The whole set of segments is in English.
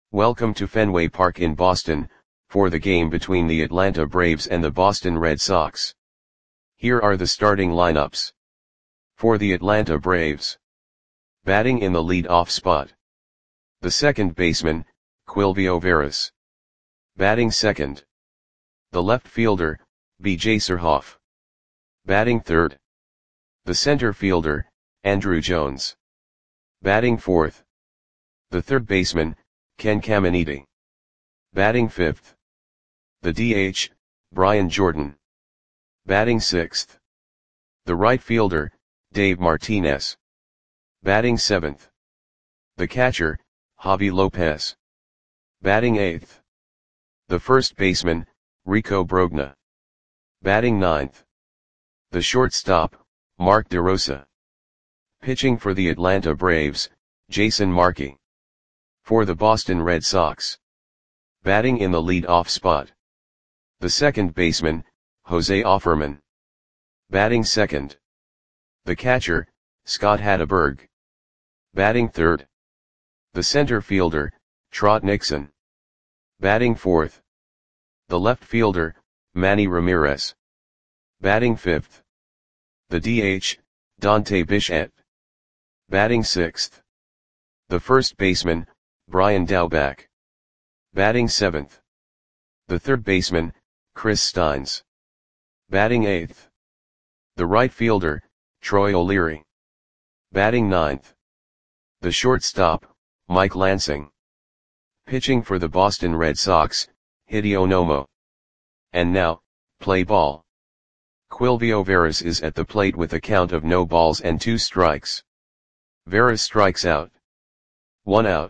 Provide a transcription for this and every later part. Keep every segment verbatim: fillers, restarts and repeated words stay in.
Welcome to Fenway Park in Boston, for the game between the Atlanta Braves and the Boston Red Sox. Here are the starting lineups. For the Atlanta Braves. Batting in the lead-off spot. The second baseman, Quilvio Veras. Batting second. The left fielder, B J Surhoff. Batting third. The center fielder, Andruw Jones. Batting fourth. The third baseman, Ken Caminiti. Batting fifth. The D H, Brian Jordan. Batting sixth. The right fielder, Dave Martinez. Batting seventh. The catcher, Javi Lopez. Batting eighth. The first baseman, Rico Brogna. Batting ninth. The shortstop, Mark DeRosa. Pitching for the Atlanta Braves, Jason Markey. For the Boston Red Sox. Batting in the lead-off spot. The second baseman, Jose Offerman. Batting second. The catcher, Scott Hatteberg. Batting third. The center fielder, Trot Nixon. Batting fourth. The left fielder, Manny Ramirez. Batting fifth. The D H, Dante Bichette. Batting sixth. The first baseman, Brian Daubach. Batting seventh. The third baseman, Chris Steins. Batting eighth. The right fielder, Troy O'Leary. Batting ninth. The shortstop, Mike Lansing. Pitching for the Boston Red Sox, Hideo Nomo. And now, play ball. Quilvio Veras is at the plate with a count of no balls and two strikes. Veras strikes out. One out.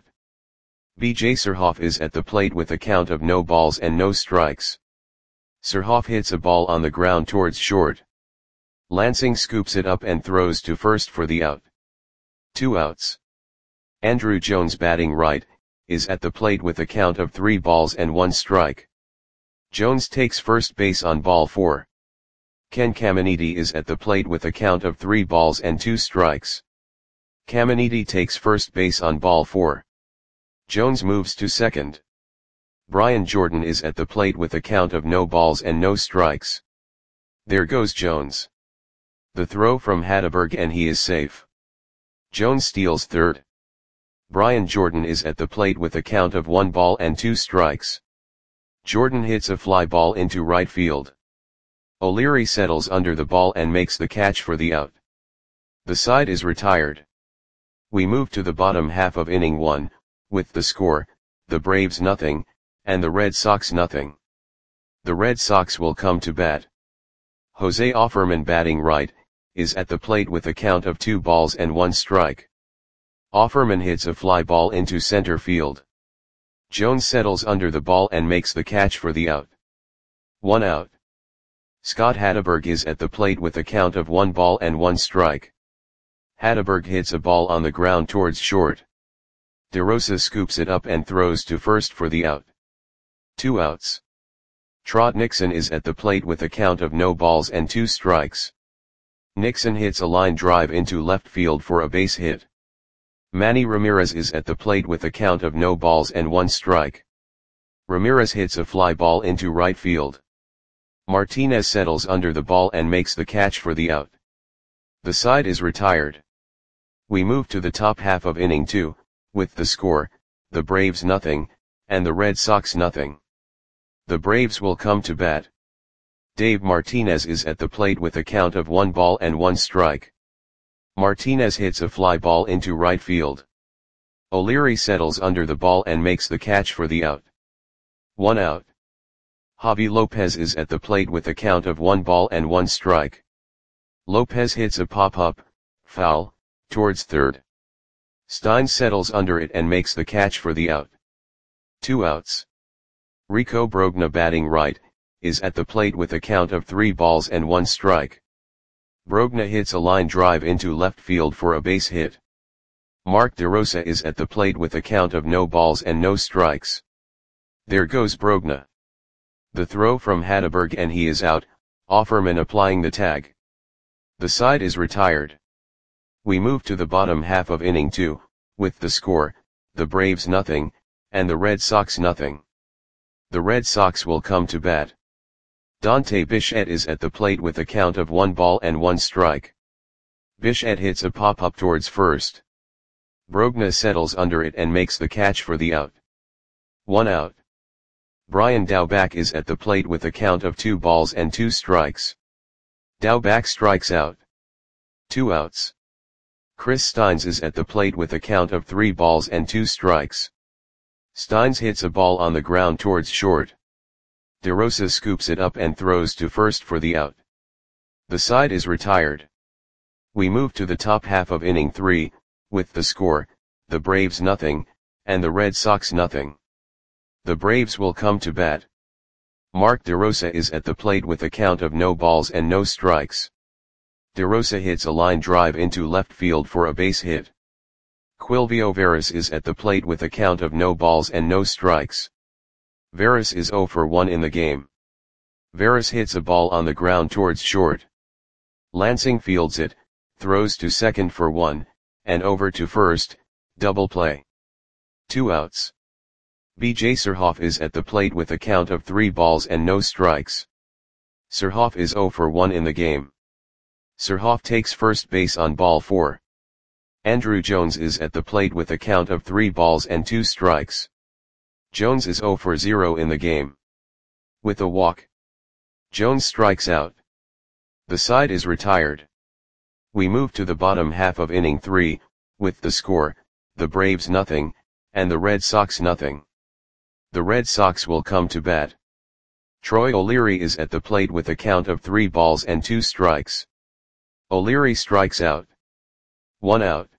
B J Surhoff is at the plate with a count of no balls and no strikes. Surhoff hits a ball on the ground towards short. Lansing scoops it up and throws to first for the out. Two outs. Andruw Jones, batting right, is at the plate with a count of three balls and one strike. Jones takes first base on ball four. Ken Caminiti is at the plate with a count of three balls and two strikes. Caminiti takes first base on ball four. Jones moves to second. Brian Jordan is at the plate with a count of no balls and no strikes. There goes Jones. The throw from Hatteberg and he is safe. Jones steals third. Brian Jordan is at the plate with a count of one ball and two strikes. Jordan hits a fly ball into right field. O'Leary settles under the ball and makes the catch for the out. The side is retired. We move to the bottom half of inning one, with the score, the Braves nothing, and the Red Sox nothing. The Red Sox will come to bat. Jose Offerman, batting right, is at the plate with a count of two balls and one strike. Offerman hits a fly ball into center field. Jones settles under the ball and makes the catch for the out. One out. Scott Hatteberg is at the plate with a count of one ball and one strike. Hatteberg hits a ball on the ground towards short. DeRosa scoops it up and throws to first for the out. Two outs. Trot Nixon is at the plate with a count of no balls and two strikes. Nixon hits a line drive into left field for a base hit. Manny Ramirez is at the plate with a count of no balls and one strike. Ramirez hits a fly ball into right field. Martinez settles under the ball and makes the catch for the out. The side is retired. We move to the top half of inning two, with the score, the Braves nothing, and the Red Sox nothing. The Braves will come to bat. Dave Martinez is at the plate with a count of one ball and one strike. Martinez hits a fly ball into right field. O'Leary settles under the ball and makes the catch for the out. One out. Javi Lopez is at the plate with a count of one ball and one strike. Lopez hits a pop-up, foul, towards third. Steins settles under it and makes the catch for the out. Two outs. Rico Brogna, batting right, is at the plate with a count of three balls and one strike. Brogna hits a line drive into left field for a base hit. Mark DeRosa is at the plate with a count of no balls and no strikes. There goes Brogna. The throw from Hatteberg and he is out, Offerman applying the tag. The side is retired. We move to the bottom half of inning two, with the score, the Braves nothing, and the Red Sox nothing. The Red Sox will come to bat. Dante Bichette is at the plate with a count of one ball and one strike. Bichette hits a pop-up towards first. Brogna settles under it and makes the catch for the out. One out. Brian Daubach is at the plate with a count of two balls and two strikes. Daubach strikes out. Two outs. Chris Steins is at the plate with a count of three balls and two strikes. Steins hits a ball on the ground towards short. DeRosa scoops it up and throws to first for the out. The side is retired. We move to the top half of inning three, with the score, the Braves nothing, and the Red Sox nothing. The Braves will come to bat. Mark DeRosa is at the plate with a count of no balls and no strikes. DeRosa hits a line drive into left field for a base hit. Quilvio Veras is at the plate with a count of no balls and no strikes. Veras is oh for one in the game. Veras hits a ball on the ground towards short. Lansing fields it, throws to second for one, and over to first, double play. Two outs. B J Surhoff is at the plate with a count of three balls and no strikes. Surhoff is oh for one in the game. Surhoff takes first base on ball four. Andruw Jones is at the plate with a count of three balls and two strikes. Jones is oh for zero in the game. With a walk, Jones strikes out. The side is retired. We move to the bottom half of inning three, with the score, the Braves nothing, and the Red Sox nothing. The Red Sox will come to bat. Troy O'Leary is at the plate with a count of three balls and two strikes. O'Leary strikes out. One out.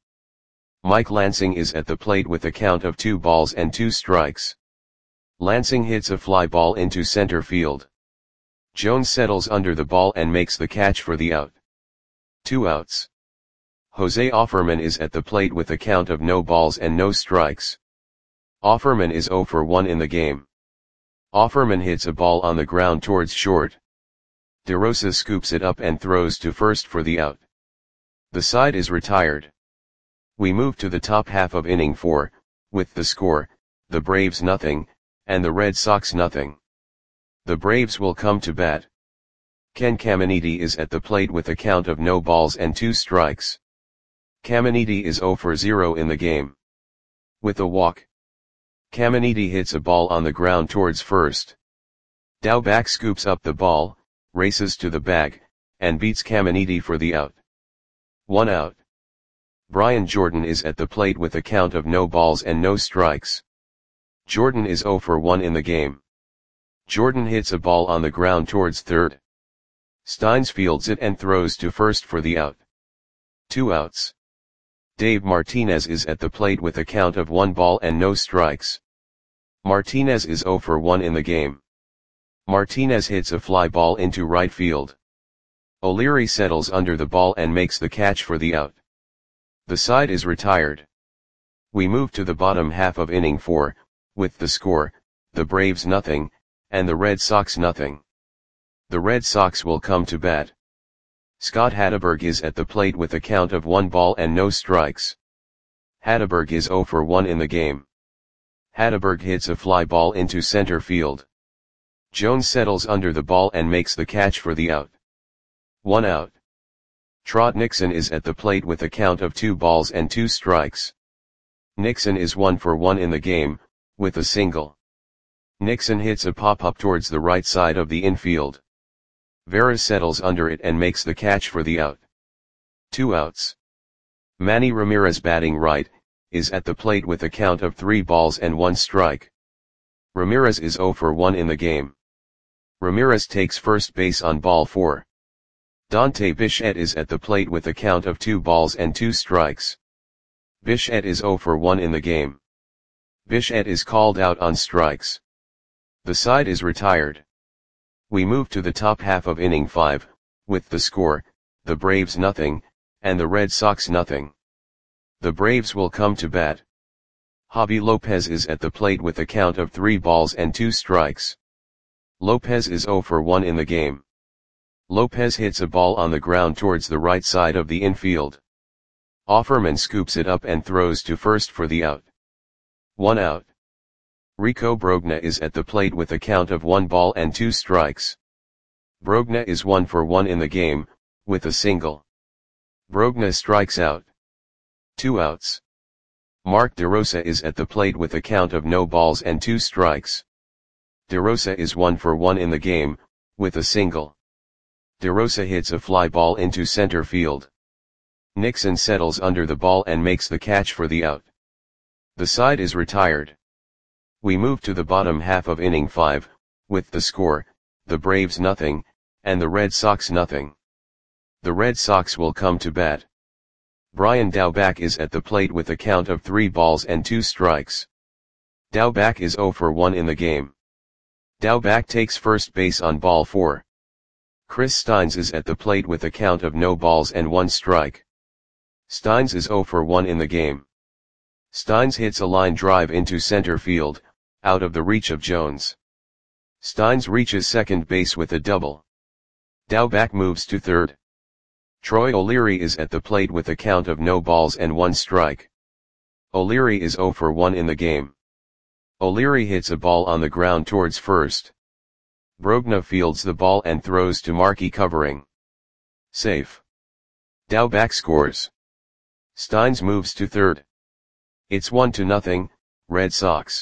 Mike Lansing is at the plate with a count of two balls and two strikes. Lansing hits a fly ball into center field. Jones settles under the ball and makes the catch for the out. Two outs. Jose Offerman is at the plate with a count of no balls and no strikes. Offerman is oh for one in the game. Offerman hits a ball on the ground towards short. DeRosa scoops it up and throws to first for the out. The side is retired. We move to the top half of inning four, with the score, the Braves nothing, and the Red Sox nothing. The Braves will come to bat. Ken Caminiti is at the plate with a count of no balls and two strikes. Caminiti is oh for zero in the game. With a walk, Caminiti hits a ball on the ground towards first. Daubach scoops up the ball, races to the bag, and beats Caminiti for the out. One out. Brian Jordan is at the plate with a count of no balls and no strikes. Jordan is oh for one in the game. Jordan hits a ball on the ground towards third. Steins fields it and throws to first for the out. Two outs. Dave Martinez is at the plate with a count of one ball and no strikes. Martinez is oh for one in the game. Martinez hits a fly ball into right field. O'Leary settles under the ball and makes the catch for the out. The side is retired. We move to the bottom half of inning four, with the score, the Braves nothing, and the Red Sox nothing. The Red Sox will come to bat. Scott Hatteberg is at the plate with a count of one ball and no strikes. Hatteberg is oh for one in the game. Hatteberg hits a fly ball into center field. Jones settles under the ball and makes the catch for the out. One out. Trot Nixon is at the plate with a count of two balls and two strikes. Nixon is one for one in the game, with a single. Nixon hits a pop-up towards the right side of the infield. Veras settles under it and makes the catch for the out. Two outs. Manny Ramirez, batting right, is at the plate with a count of three balls and one strike. Ramirez is oh for one in the game. Ramirez takes first base on ball four. Dante Bichette is at the plate with a count of two balls and two strikes. Bichette is oh for one in the game. Bichette is called out on strikes. The side is retired. We move to the top half of inning five, with the score, the Braves nothing, and the Red Sox nothing. The Braves will come to bat. Javi Lopez is at the plate with a count of three balls and two strikes. Lopez is oh for one in the game. Lopez hits a ball on the ground towards the right side of the infield. Offerman scoops it up and throws to first for the out. One out. Rico Brogna is at the plate with a count of one ball and two strikes. Brogna is one for one in the game, with a single. Brogna strikes out. Two outs. Mark DeRosa is at the plate with a count of no balls and two strikes. DeRosa is one for one in the game, with a single. DeRosa hits a fly ball into center field. Nixon settles under the ball and makes the catch for the out. The side is retired. We move to the bottom half of inning five, with the score, the Braves nothing, and the Red Sox nothing. The Red Sox will come to bat. Brian Daubach is at the plate with a count of three balls and two strikes. Daubach is zero for one in the game. Daubach takes first base on ball four. Chris Steins is at the plate with a count of no balls and one strike. Steins is zero for one in the game. Steins hits a line drive into center field, out of the reach of Jones. Steins reaches second base with a double. Daubach moves to third. Troy O'Leary is at the plate with a count of no balls and one strike. O'Leary is zero for one in the game. O'Leary hits a ball on the ground towards first. Brogna fields the ball and throws to Markey covering. Safe. Daubach scores. Steins moves to third. It's one to nothing, Red Sox.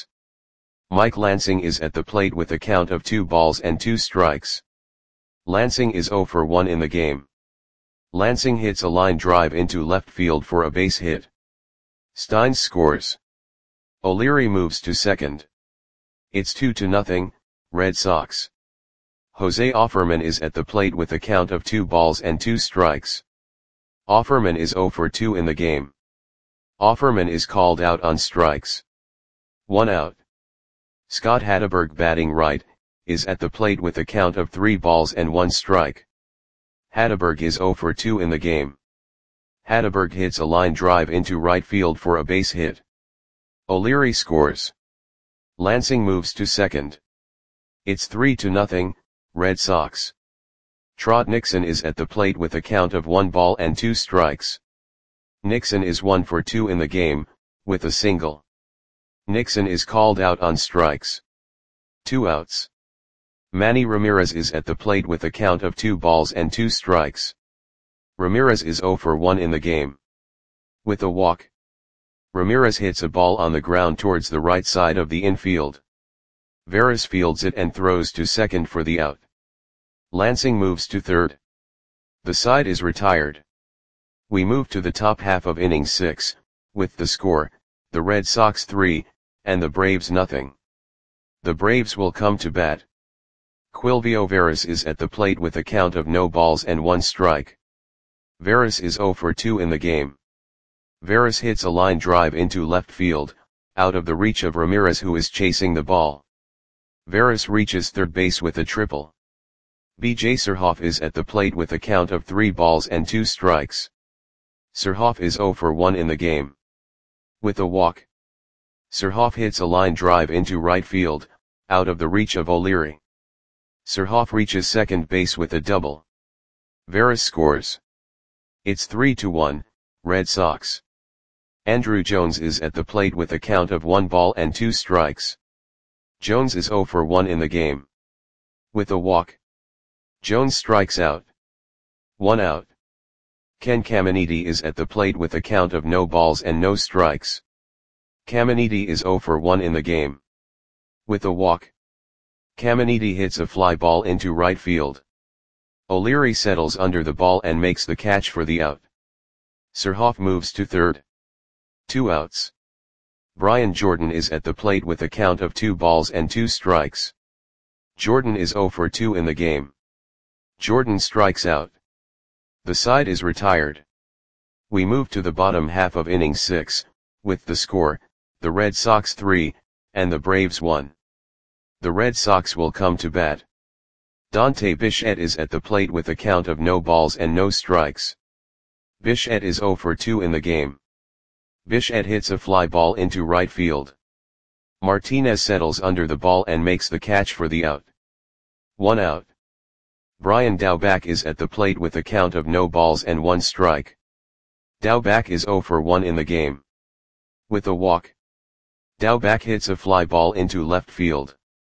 Mike Lansing is at the plate with a count of two balls and two strikes. Lansing is zero for one in the game. Lansing hits a line drive into left field for a base hit. Steins scores. O'Leary moves to second. It's two to nothing, Red Sox. Jose Offerman is at the plate with a count of two balls and two strikes. Offerman is zero for two in the game. Offerman is called out on strikes. One out. Scott Hatteberg, batting right, is at the plate with a count of three balls and one strike. Hatteberg is zero for two in the game. Hatteberg hits a line drive into right field for a base hit. O'Leary scores. Lansing moves to second. It's three to nothing, Red Sox. Trot Nixon is at the plate with a count of one ball and two strikes. Nixon is one for two in the game, with a single. Nixon is called out on strikes. Two outs. Manny Ramirez is at the plate with a count of two balls and two strikes. Ramirez is zero for one in the game. With a walk. Ramirez hits a ball on the ground towards the right side of the infield. Veras fields it and throws to second for the out. Lansing moves to third. The side is retired. We move to the top half of inning six, with the score, the Red Sox three, and the Braves nothing. The Braves will come to bat. Quilvio Veras is at the plate with a count of no balls and one strike. Veras is zero for two in the game. Veras hits a line drive into left field, out of the reach of Ramirez, who is chasing the ball. Veras reaches third base with a triple. B J Surhoff is at the plate with a count of three balls and two strikes. Surhoff is zero for one in the game. With a walk. Surhoff hits a line drive into right field, out of the reach of O'Leary. Surhoff reaches second base with a double. Veras scores. It's three to one, Red Sox. Andruw Jones is at the plate with a count of one ball and two strikes. Jones is zero for one in the game. With a walk. Jones strikes out. One out. Ken Caminiti is at the plate with a count of no balls and no strikes. Caminiti is zero for one in the game. With a walk. Caminiti hits a fly ball into right field. O'Leary settles under the ball and makes the catch for the out. Surhoff moves to third. Two outs. Brian Jordan is at the plate with a count of two balls and two strikes. Jordan is zero for two in the game. Jordan strikes out. The side is retired. We move to the bottom half of inning six, with the score, the Red Sox three, and the Braves one. The Red Sox will come to bat. Dante Bichette is at the plate with a count of no balls and no strikes. Bichette is zero for two in the game. Bichette hits a fly ball into right field. Martinez settles under the ball and makes the catch for the out. One out. Brian Daubach is at the plate with a count of no balls and one strike. Daubach is zero for one in the game. With a walk. Daubach hits a fly ball into left field.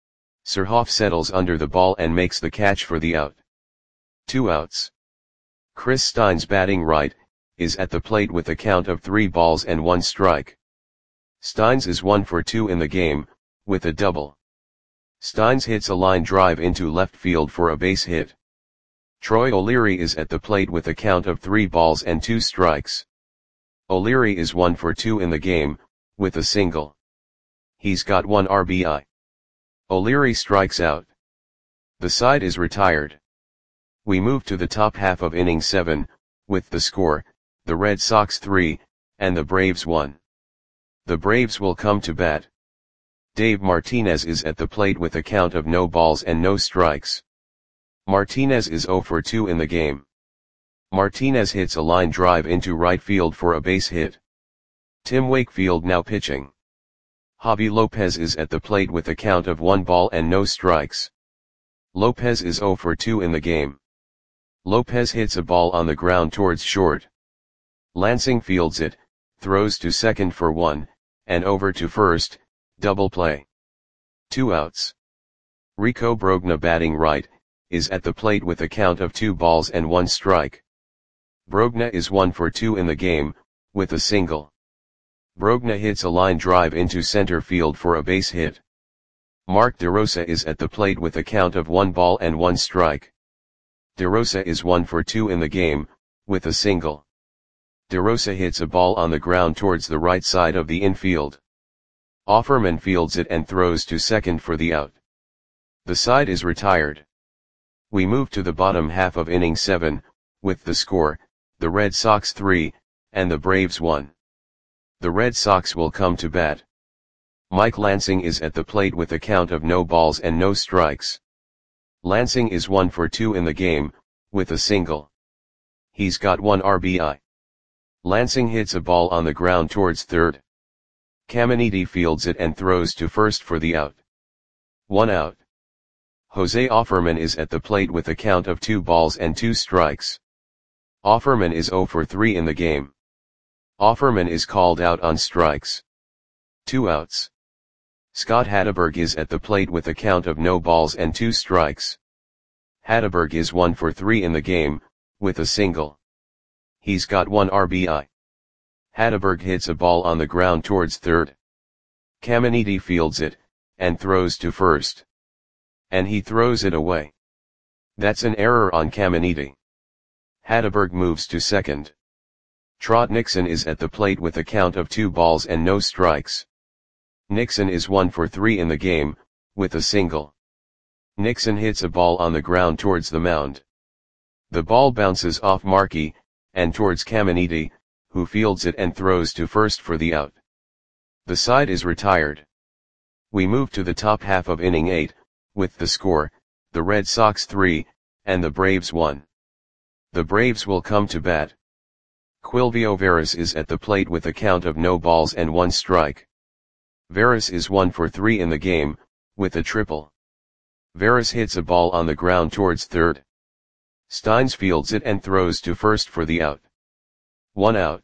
Surhoff settles under the ball and makes the catch for the out. Two outs. Chris Steins, batting right, is at the plate with a count of three balls and one strike. Steins is one for two in the game, with a double. Steins hits a line drive into left field for a base hit. Troy O'Leary is at the plate with a count of three balls and two strikes. O'Leary is one for two in the game, with a single. He's got one R B I. O'Leary strikes out. The side is retired. We move to the top half of inning seven, with the score, the Red Sox three, and the Braves one. The Braves will come to bat. Dave Martinez is at the plate with a count of no balls and no strikes. Martinez is zero for two in the game. Martinez hits a line drive into right field for a base hit. Tim Wakefield now pitching. Javi Lopez is at the plate with a count of one ball and no strikes. Lopez is zero for two in the game. Lopez hits a ball on the ground towards short. Lansing fields it, throws to second for one, and over to first, double play. Two outs. Rico Brogna, batting right, is at the plate with a count of two balls and one strike. Brogna is one for two in the game, with a single. Brogna hits a line drive into center field for a base hit. Mark DeRosa is at the plate with a count of one ball and one strike. DeRosa is one for two in the game, with a single. DeRosa hits a ball on the ground towards the right side of the infield. Offerman fields it and throws to second for the out. The side is retired. We move to the bottom half of inning seven, with the score, the Red Sox three, and the Braves one. The Red Sox will come to bat. Mike Lansing is at the plate with a count of no balls and no strikes. Lansing is one for two in the game, with a single. He's got one R B I. Lansing hits a ball on the ground towards third. Caminiti fields it and throws to first for the out. One out. Jose Offerman is at the plate with a count of two balls and two strikes. Offerman is zero for three in the game. Offerman is called out on strikes. Two outs. Scott Hatteberg is at the plate with a count of no balls and two strikes. Hatteberg is one for three in the game, with a single. He's got one R B I. Hatteberg hits a ball on the ground towards third. Caminiti fields it, and throws to first. And he throws it away. That's an error on Caminiti. Hatteberg moves to second. Trot Nixon is at the plate with a count of two balls and no strikes. Nixon is one for three in the game, with a single. Nixon hits a ball on the ground towards the mound. The ball bounces off Markey, and towards Caminiti, who fields it and throws to first for the out. The side is retired. We move to the top half of inning eight, with the score, the Red Sox three, and the Braves one. The Braves will come to bat. Quilvio Veras is at the plate with a count of no balls and one strike. Veras is one for three in the game, with a triple. Veras hits a ball on the ground towards third. Steins fields it and throws to first for the out. One out.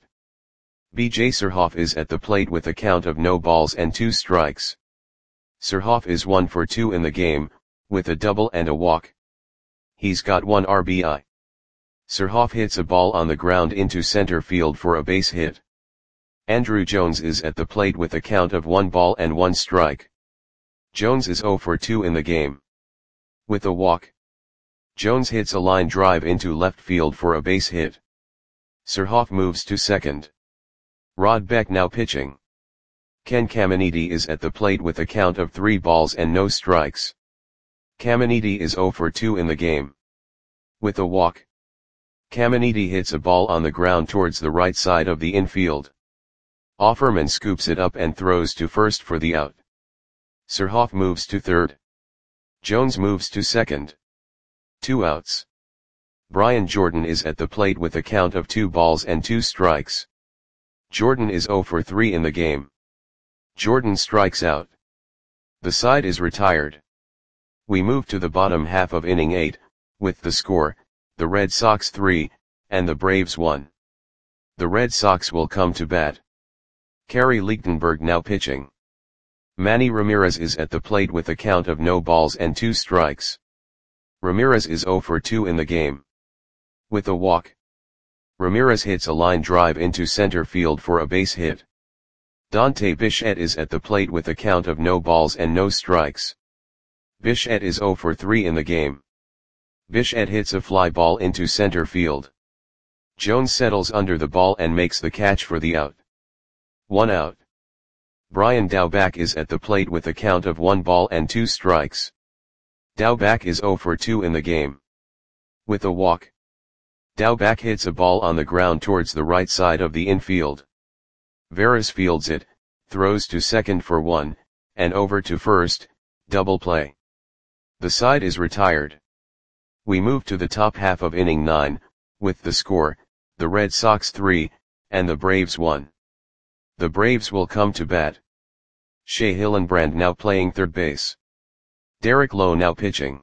B J Surhoff is at the plate with a count of no balls and two strikes. Surhoff is one for two in the game, with a double and a walk. He's got one R B I. Surhoff hits a ball on the ground into center field for a base hit. Andrew Jones is at the plate with a count of one ball and one strike. Jones is zero for two in the game. With a walk. Jones hits a line drive into left field for a base hit. Surhoff moves to second. Rod Beck now pitching. Ken Caminiti is at the plate with a count of three balls and no strikes. Caminiti is zero for two in the game. With a walk. Caminiti hits a ball on the ground towards the right side of the infield. Offerman scoops it up and throws to first for the out. Surhoff moves to third. Jones moves to second. Two outs. Brian Jordan is at the plate with a count of two balls and two strikes. Jordan is zero for three in the game. Jordan strikes out. The side is retired. We move to the bottom half of inning eight, with the score, the Red Sox three, and the Braves one. The Red Sox will come to bat. Kerry Lichtenberg now pitching. Manny Ramirez is at the plate with a count of no balls and two strikes. Ramirez is zero for two in the game. With a walk, Ramirez hits a line drive into center field for a base hit. Dante Bichette is at the plate with a count of no balls and no strikes. Bichette is zero for three in the game. Bichette hits a fly ball into center field. Jones settles under the ball and makes the catch for the out. One out. Brian Daubach is at the plate with a count of one ball and two strikes. Daubach is zero for two in the game. With a walk, Daubach hits a ball on the ground towards the right side of the infield. Veras fields it, throws to second for one, and over to first, double play. The side is retired. We move to the top half of inning nine, with the score, the Red Sox three, and the Braves one. The Braves will come to bat. Shea Hillenbrand now playing third base. Derek Lowe now pitching.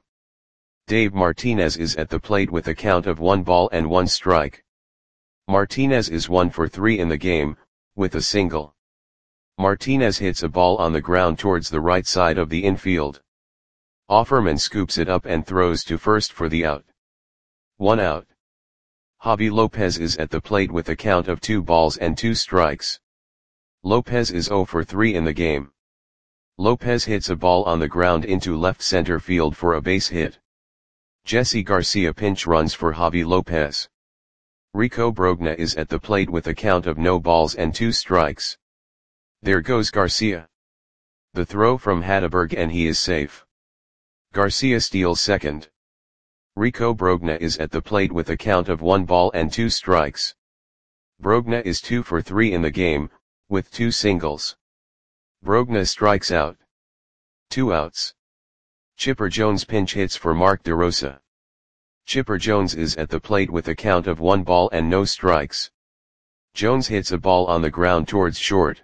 Dave Martinez is at the plate with a count of one ball and one strike. Martinez is one for three in the game, with a single. Martinez hits a ball on the ground towards the right side of the infield. Offerman scoops it up and throws to first for the out. One out. Javi Lopez is at the plate with a count of two balls and two strikes. Lopez is zero for three in the game. Lopez hits a ball on the ground into left center field for a base hit. Jesse Garcia pinch runs for Javi Lopez. Rico Brogna is at the plate with a count of no balls and two strikes. There goes Garcia. The throw from Hatteberg and he is safe. Garcia steals second. Rico Brogna is at the plate with a count of one ball and two strikes. Brogna is two for three in the game, with two singles. Brogna strikes out. Two outs. Chipper Jones pinch hits for Mark DeRosa. Chipper Jones is at the plate with a count of one ball and no strikes. Jones hits a ball on the ground towards short.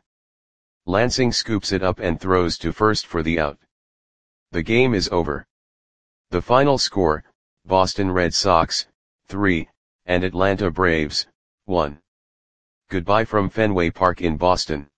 Lansing scoops it up and throws to first for the out. The game is over. The final score, Boston Red Sox, three, and Atlanta Braves, one. Goodbye from Fenway Park in Boston.